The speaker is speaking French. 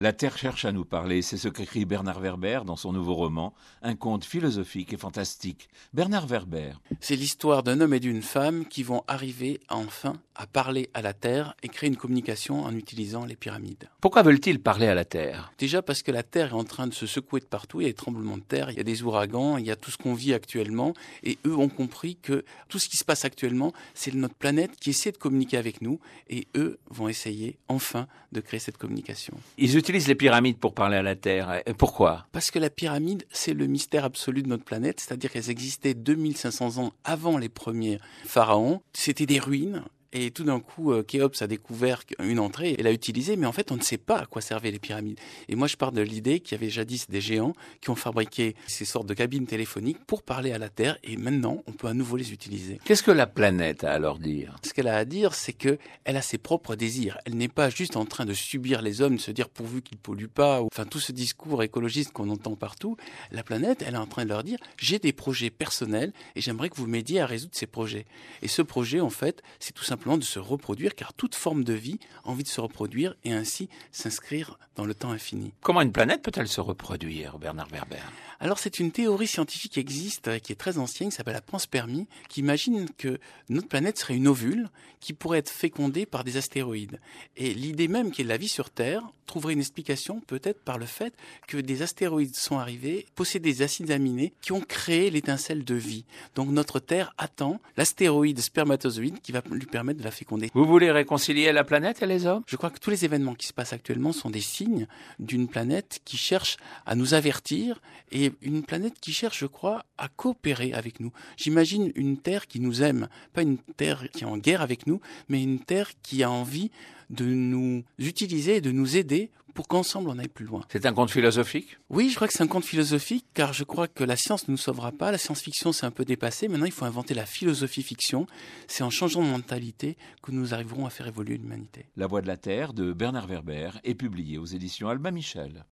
La Terre cherche à nous parler, c'est ce qu'écrit Bernard Werber dans son nouveau roman, un conte philosophique et fantastique. Bernard Werber. C'est l'histoire d'un homme et d'une femme qui vont arriver enfin à parler à la Terre et créer une communication en utilisant les pyramides. Pourquoi veulent-ils parler à la Terre ? Déjà parce que la Terre est en train de se secouer de partout, il y a des tremblements de terre, il y a des ouragans, il y a tout ce qu'on vit actuellement, et eux ont compris que tout ce qui se passe actuellement, c'est notre planète qui essaie de communiquer avec nous, et eux vont essayer enfin de créer cette communication. Ils utilisent les pyramides pour parler à la Terre. Et pourquoi ? Parce que la pyramide, c'est le mystère absolu de notre planète, c'est-à-dire qu'elles existaient 2500 ans avant les premiers pharaons. C'était des ruines. Et tout d'un coup, Khéops a découvert une entrée et l'a utilisée, mais en fait, on ne sait pas à quoi servaient les pyramides. Et moi, je pars de l'idée qu'il y avait jadis des géants qui ont fabriqué ces sortes de cabines téléphoniques pour parler à la Terre, et maintenant, on peut à nouveau les utiliser. Qu'est-ce que la planète a à leur dire ? Ce qu'elle a à dire, c'est qu'elle a ses propres désirs. Elle n'est pas juste en train de subir les hommes, de se dire pourvu qu'ils polluent pas, enfin tout ce discours écologiste qu'on entend partout. La planète, elle est en train de leur dire, j'ai des projets personnels et j'aimerais que vous m'aidiez à résoudre ces projets. Et ce projet, en fait, c'est tout simplement de se reproduire, car toute forme de vie a envie de se reproduire et ainsi s'inscrire dans le temps infini. Comment une planète peut-elle se reproduire, Bernard Werber ? Alors c'est une théorie scientifique qui existe, qui est très ancienne, qui s'appelle la panspermie, qui imagine que notre planète serait une ovule qui pourrait être fécondée par des astéroïdes. Et l'idée même qui est la vie sur Terre trouverait une explication peut-être par le fait que des astéroïdes sont arrivés, possèdent des acides aminés qui ont créé l'étincelle de vie. Donc notre Terre attend l'astéroïde spermatozoïde qui va lui permettre de la féconder. Vous voulez réconcilier la planète et les hommes ? Je crois que tous les événements qui se passent actuellement sont des signes d'une planète qui cherche à nous avertir et une planète qui cherche, je crois, à coopérer avec nous. J'imagine une Terre qui nous aime, pas une Terre qui est en guerre avec nous, mais une Terre qui a envie de nous utiliser et de nous aider pour qu'ensemble on aille plus loin. C'est un conte philosophique ? Oui, je crois que c'est un conte philosophique, car je crois que la science ne nous sauvera pas. La science-fiction, c'est un peu dépassé. Maintenant, il faut inventer la philosophie-fiction. C'est en changeant de mentalité que nous arriverons à faire évoluer l'humanité. La Voix de la Terre de Bernard Werber est publiée aux éditions Albin Michel.